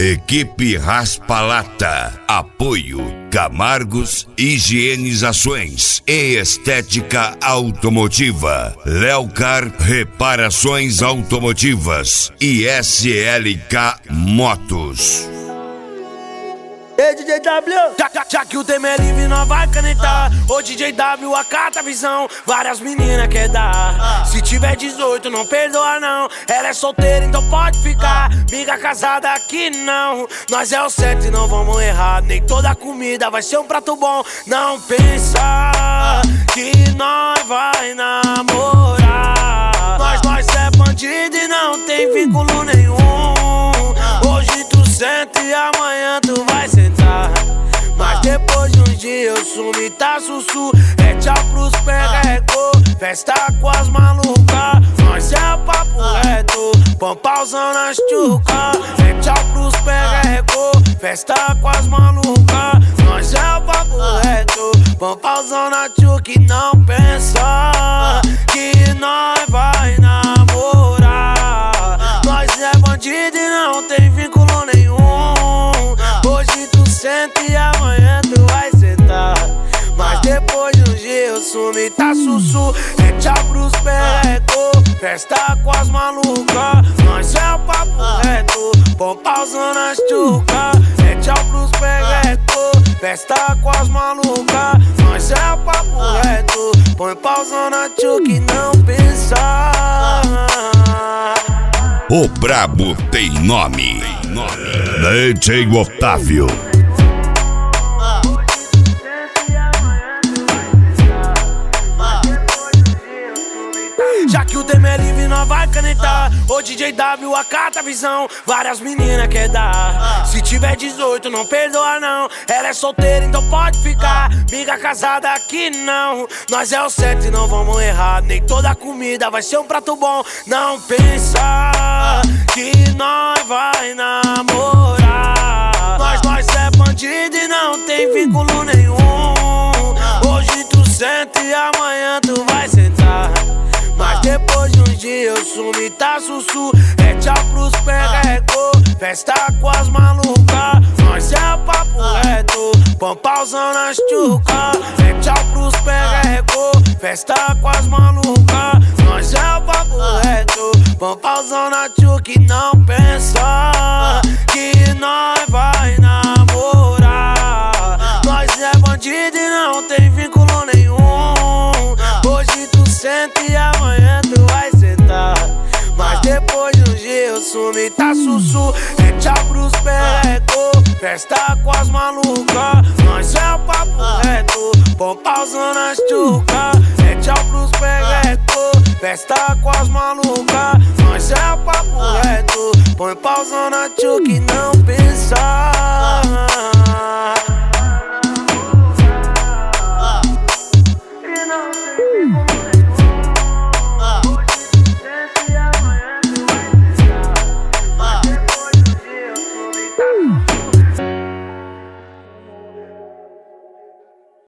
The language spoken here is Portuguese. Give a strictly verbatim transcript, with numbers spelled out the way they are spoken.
Equipe Raspa-Lata. Apoio Camargos Higienizações e Estética Automotiva. Leocar Reparações Automotivas e S L K Motos. Ei, D J W, já, já, já que o tema é livre, nós vai canetar. Ô D J W, acata a visão, várias meninas quer dar. Se tiver dezoito, não perdoa não. Ela é solteira, então pode ficar. Miga casada aqui não. Nós é o certo e não vamos errar. Nem toda comida vai ser um prato bom. Não pensa que nós vai namorar. Nós, nós é bandido e não tem vínculo nenhum. Hoje tu senta e amanhã tu vai sentar. Mas depois de um dia eu sumi, tá sussu. É tchau pros perrecô, festa com as malucas. Nós é papo reto, pampauzão nas tchucas. É tchau pros perrecô, festa com as malucas. Nós é papo reto, pampauzão na tchuca. E não pensa que nós vai namorar. Nós é bandido e não tem vínculo nenhum. Hoje tu senta e amanhã tu vai sentar. Mas depois de um dia eu sumi, tá sussu. É tchau pros perrecô, festa com as malucas. Nós é o papo reto, pampauzão nas tchucas. É tchau pros perrecô, festa com as malucas. Nós é o papo reto, pampauzão na tchuca. E não pensar. O brabo tem nome, tem nome. D J Otávio. Já que o tema é livre, nós vai canetar. Ô D J W, acata a visão, várias meninas quer dar. Se tiver dezoito, não perdoa não. Ela é solteira, então pode ficar. Miga casada aqui não. Nós é o certo e não vamos errar. Nem toda comida vai ser um prato bom. Não pensa que nós vai namorar. Nós, nós é bandido e não tem vínculo nenhum. Hoje tu senta e amanhã tu vai sentar. Mas depois de um dia eu sumi, tá sussu. É tchau pros perrecô, festa com as malucas. Nós é o papo reto, pampauzão nas tchucas. É tchau pros perrecô, festa com as malucas. Nós é o papo reto, pampauzão na tchuca. E não pensa que nós vai namorar. Nós é bandido e não tem vínculo nenhum. Hoje tu senta e amanhã tu vai sentar. Mas depois de um dia eu sumi, tá sussu. É tchau pros perrecô, festa com as malucas. Nós é o papo reto, pampauzão nas tchucas. É tchau pros perrecô, festa com as malucas. Nós é o papo reto, pampauzão na tchuca. E não